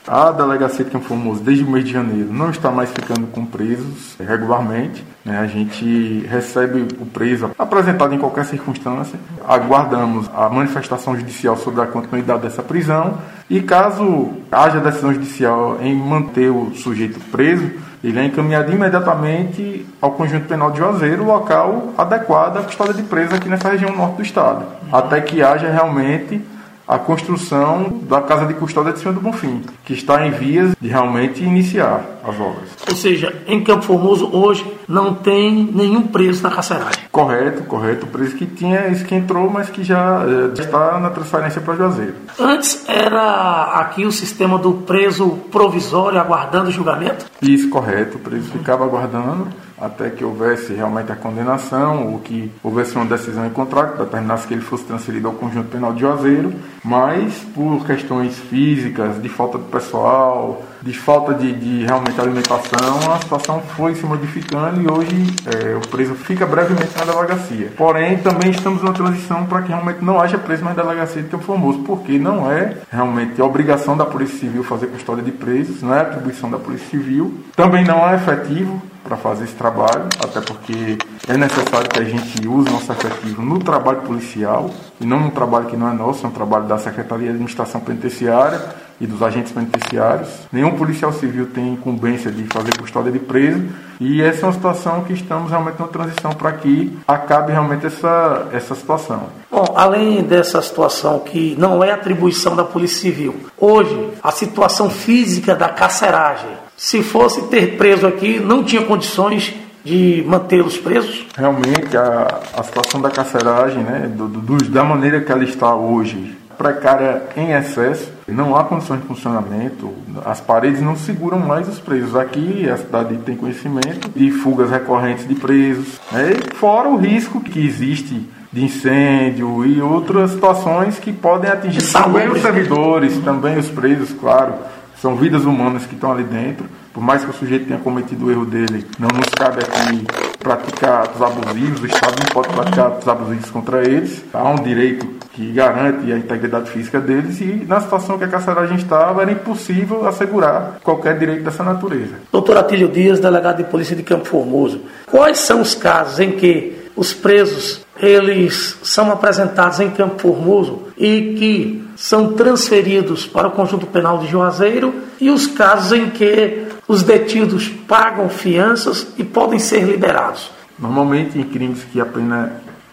A delegacia de Campo Formoso, desde o mês de janeiro, não está mais ficando com presos regularmente. A gente recebe o preso apresentado em qualquer circunstância. Aguardamos a manifestação judicial sobre a continuidade dessa prisão. E caso haja decisão judicial em manter o sujeito preso, ele é encaminhado imediatamente ao Conjunto Penal de Juazeiro, local adequado à custódia de preso aqui nessa região norte do estado, até que haja realmente a construção da Casa de Custódia de Senhor do Bonfim, que está em vias de realmente iniciar as obras. Ou seja, em Campo Formoso hoje não tem nenhum preso na carceragem. Correto. O preso que tinha, esse que entrou, mas que já está na transferência para Juazeiro. Antes era aqui o sistema do preso provisório aguardando o julgamento? Isso, correto. O preso ficava aguardando até que houvesse realmente a condenação ou que houvesse uma decisão em contrato que determinasse que ele fosse transferido ao Conjunto Penal de Juazeiro, mas por questões físicas, de falta de pessoal, de falta de realmente alimentação, a situação foi se modificando e hoje o preso fica brevemente na delegacia. Porém, também estamos na transição para que realmente não haja preso na delegacia de Campo Formoso, porque não é realmente a obrigação da Polícia Civil fazer custódia de presos, não é atribuição da Polícia Civil, também não é efetivo para fazer esse trabalho, até porque é necessário que a gente use nosso efetivo no trabalho policial e não num trabalho que não é nosso, é um trabalho da Secretaria de Administração Penitenciária e dos agentes penitenciários. Nenhum policial civil tem incumbência de fazer custódia de preso e essa é uma situação que estamos realmente na transição para que acabe realmente essa situação. Bom, além dessa situação que não é atribuição da Polícia Civil, hoje a situação física da carceragem, se fosse ter preso aqui, não tinha condições de mantê-los presos? Realmente, a situação da carceragem, da maneira que ela está hoje, precária em excesso, não há condições de funcionamento, as paredes não seguram mais os presos. Aqui a cidade tem conhecimento de fugas recorrentes de presos, fora o risco que existe de incêndio e outras situações que podem atingir também os servidores, também os presos, claro. São vidas humanas que estão ali dentro. Por mais que o sujeito tenha cometido o erro dele, não nos cabe aqui praticar atos abusivos. O Estado não pode praticar atos abusivos contra eles. Há um direito que garante a integridade física deles e na situação que a carceragem estava, era impossível assegurar qualquer direito dessa natureza. Doutor Atílio Dias, delegado de Polícia de Campo Formoso, quais são os casos em que os presos eles são apresentados em Campo Formoso e que são transferidos para o Conjunto Penal de Juazeiro e os casos em que os detidos pagam fianças e podem ser liberados? Normalmente em crimes que a pena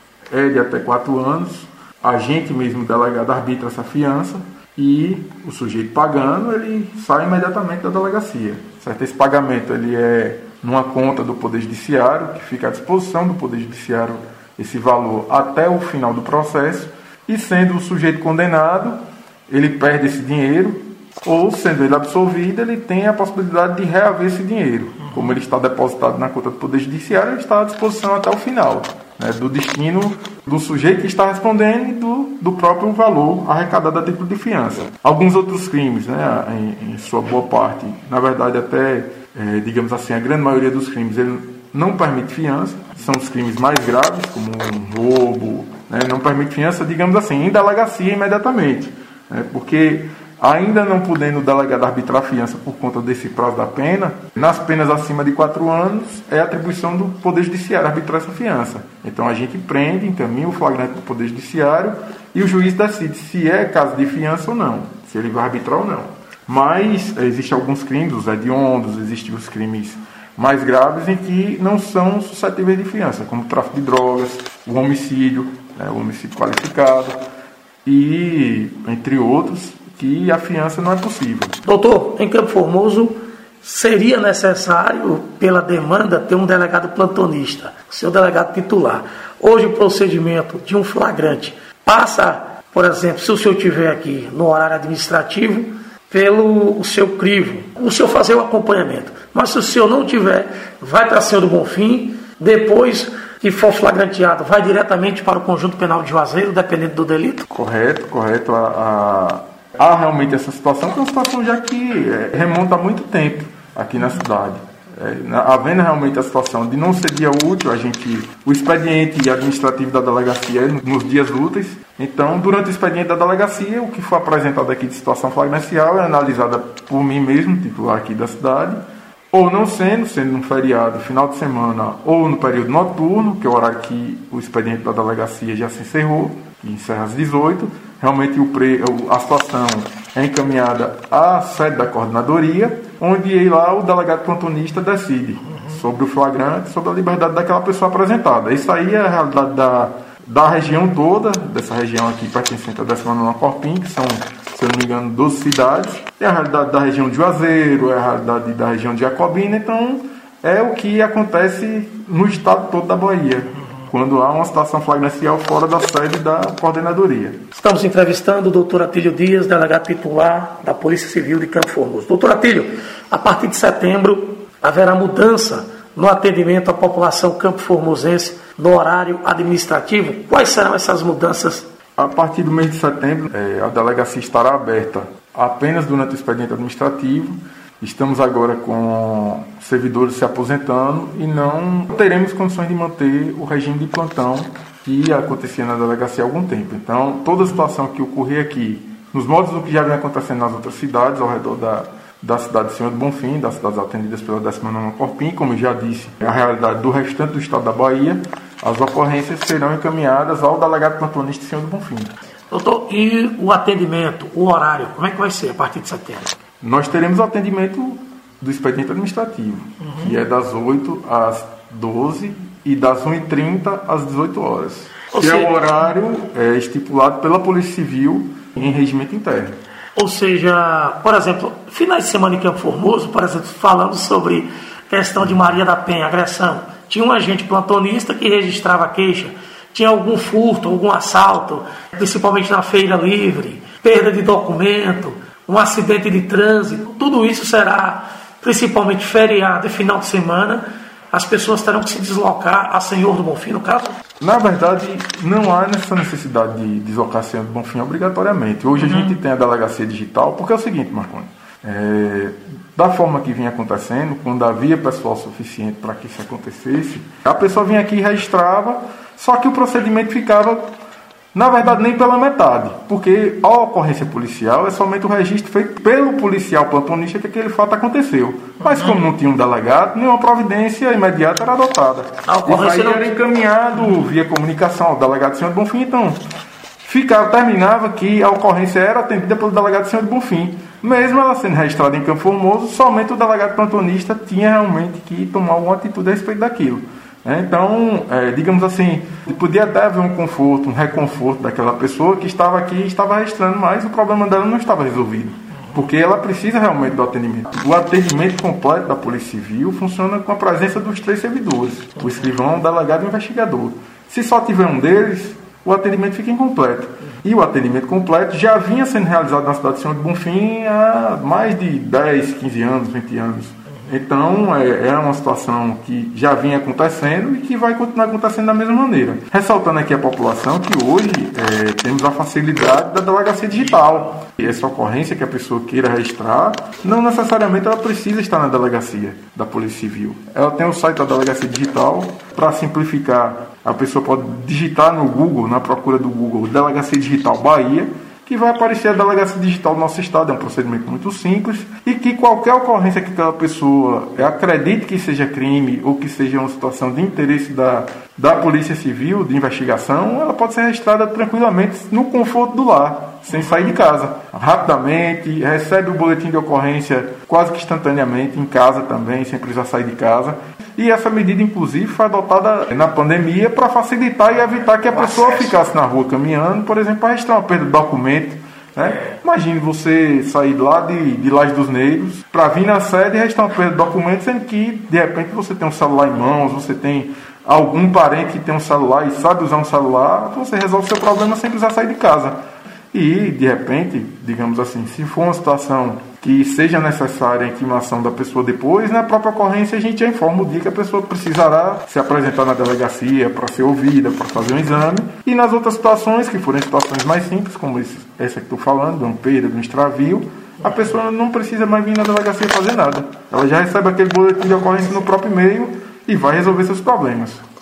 é de até 4 anos, a gente mesmo, o delegado, arbitra essa fiança e o sujeito pagando, ele sai imediatamente da delegacia. Certo? Esse pagamento ele é numa conta do Poder Judiciário, que fica à disposição do Poder Judiciário esse valor até o final do processo, e sendo o sujeito condenado, ele perde esse dinheiro, ou sendo ele absolvido, ele tem a possibilidade de reaver esse dinheiro. Como ele está depositado na conta do Poder Judiciário, ele está à disposição até o final, do destino do sujeito que está respondendo e do próprio valor arrecadado a título de fiança. Alguns outros crimes, em sua boa parte, na verdade até, digamos assim, a grande maioria dos crimes, ele não permite fiança, são os crimes mais graves, como um roubo, não permite fiança, digamos assim, em delegacia imediatamente, porque ainda não podendo o delegado arbitrar fiança por conta desse prazo da pena, nas penas acima de 4 anos, é atribuição do Poder Judiciário arbitrar essa fiança. Então a gente prende, encaminha o flagrante do Poder Judiciário e o juiz decide se é caso de fiança ou não, se ele vai arbitrar ou não. Mas existem alguns crimes, os hediondos, existem os crimes mais graves em que não são suscetíveis de fiança, como o tráfico de drogas, o homicídio qualificado e, entre outros, que a fiança não é possível. Doutor, em Campo Formoso seria necessário, pela demanda, ter um delegado plantonista, seu delegado titular. Hoje o procedimento de um flagrante passa, por exemplo, se o senhor estiver aqui no horário administrativo, pelo seu crivo, o senhor fazer o acompanhamento. Mas se o senhor não tiver, vai para Senhor do Bonfim, depois que for flagranteado, vai diretamente para o Conjunto Penal de Juazeiro, dependendo do delito? Correto. Há realmente essa situação, que é uma situação já que remonta há muito tempo aqui na cidade. Havendo realmente a situação de não ser dia útil, o expediente administrativo da delegacia é nos dias úteis. Então, durante o expediente da delegacia, o que for apresentado aqui de situação flagrancial é analisada por mim mesmo, titular aqui da cidade, ou não sendo um feriado, final de semana, ou no período noturno, que é o horário que o expediente da delegacia já se encerrou, que encerra às 18, realmente a situação é encaminhada à sede da coordenadoria, onde lá o delegado plantonista decide sobre o flagrante, sobre a liberdade daquela pessoa apresentada. Isso aí é a realidade da região toda, dessa região aqui pertencente à 19ª Corpim, que são, se eu não me engano, 12 cidades. É a realidade da região de Juazeiro, é a realidade da região de Jacobina. Então, é o que acontece no estado todo da Bahia, quando há uma situação flagrancial fora da sede da coordenadoria. Estamos entrevistando o doutor Atílio Dias, delegado titular da Polícia Civil de Campo Formoso. Doutor Atílio, a partir de setembro haverá mudança no atendimento à população campo-formosense no horário administrativo. Quais serão essas mudanças? A partir do mês de setembro, a delegacia estará aberta apenas durante o expediente administrativo. Estamos agora com servidores se aposentando e não teremos condições de manter o regime de plantão que acontecia na delegacia há algum tempo. Então, toda a situação que ocorrer aqui, nos modos do que já vem acontecendo nas outras cidades, ao redor da cidade de Senhor do Bonfim, das cidades atendidas pela 19ª Corpim, como eu já disse, a realidade do restante do estado da Bahia, as ocorrências serão encaminhadas ao delegado plantonista de Senhor do Bonfim. Doutor, e o atendimento, o horário, como é que vai ser a partir de setembro? Nós teremos o atendimento do expediente administrativo, que é das 8 às 12 e das 1h30 às 18 horas. Que é o horário estipulado pela Polícia Civil em regimento interno. Ou seja, por exemplo, finais de semana em Campo Formoso, por exemplo, falando sobre questão de Maria da Penha, agressão, tinha um agente plantonista que registrava a queixa, tinha algum furto, algum assalto, principalmente na feira livre, perda de documento, um acidente de trânsito, tudo isso será principalmente feriado e final de semana, as pessoas terão que se deslocar a Senhor do Bonfim, no caso? Na verdade, não há essa necessidade de deslocar a Senhor do Bonfim obrigatoriamente. Hoje a gente tem a delegacia digital, porque é o seguinte, Marconi, da forma que vinha acontecendo, quando havia pessoal suficiente para que isso acontecesse, a pessoa vinha aqui e registrava, só que o procedimento ficava, na verdade, nem pela metade, porque a ocorrência policial é somente o registro feito pelo policial plantonista que aquele fato aconteceu. Mas como não tinha um delegado, nenhuma providência imediata era adotada. Isso aí era encaminhado via comunicação ao delegado Senhor do Bonfim. Então, terminava que a ocorrência era atendida pelo delegado Senhor do Bonfim. Mesmo ela sendo registrada em Campo Formoso, somente o delegado plantonista tinha realmente que tomar alguma atitude a respeito daquilo. Então, digamos assim, podia até haver um conforto, um reconforto daquela pessoa que estava aqui e estava registrando, mas o problema dela não estava resolvido, porque ela precisa realmente do atendimento. O atendimento completo da Polícia Civil funciona com a presença dos 3 servidores, o escrivão, o delegado e o investigador. Se só tiver um deles, o atendimento fica incompleto. E o atendimento completo já vinha sendo realizado na cidade de Senhor do Bonfim há mais de 10, 15 anos, 20 anos. Então, é uma situação que já vinha acontecendo e que vai continuar acontecendo da mesma maneira. Ressaltando aqui a população que hoje temos a facilidade da delegacia digital. E essa ocorrência que a pessoa queira registrar, não necessariamente ela precisa estar na delegacia da Polícia Civil. Ela tem o site da delegacia digital. Para simplificar, a pessoa pode digitar no Google, na procura do Google, Delegacia Digital Bahia, que vai aparecer a delegacia digital do nosso estado. É um procedimento muito simples e que qualquer ocorrência que aquela pessoa acredite que seja crime ou que seja uma situação de interesse da Polícia Civil, de investigação, ela pode ser registrada tranquilamente no conforto do lar, sem sair de casa. Rapidamente, recebe o boletim de ocorrência quase que instantaneamente, em casa também, sem precisar sair de casa. E essa medida, inclusive, foi adotada na pandemia para facilitar e evitar que a pessoa ficasse na rua caminhando, por exemplo, para registrar uma perda de documento. Imagine você sair lá de Laje dos Negros para vir na sede e registrar uma perda de documento, sendo que, de repente, você tem um celular em mãos, você tem algum parente que tem um celular e sabe usar um celular, você resolve o seu problema sem precisar sair de casa. E, de repente, digamos assim, se for uma situação que seja necessária a intimação da pessoa depois, na própria ocorrência a gente já informa o dia que a pessoa precisará se apresentar na delegacia para ser ouvida, para fazer um exame. E nas outras situações, que forem situações mais simples, como essa que estou falando, de uma perda, de um extravio, a pessoa não precisa mais vir na delegacia fazer nada. Ela já recebe aquele boletim de ocorrência no próprio e-mail e vai resolver seus problemas.